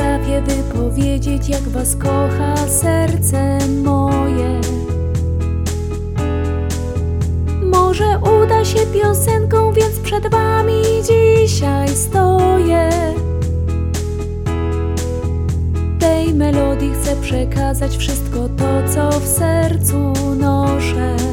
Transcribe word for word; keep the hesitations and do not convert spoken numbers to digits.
potrafię wypowiedzieć, jak was kocha serce moje. Może uda się piosenką, więc przed wami dzisiaj stoję. Tej melodii chcę przekazać wszystko to, co w sercu noszę.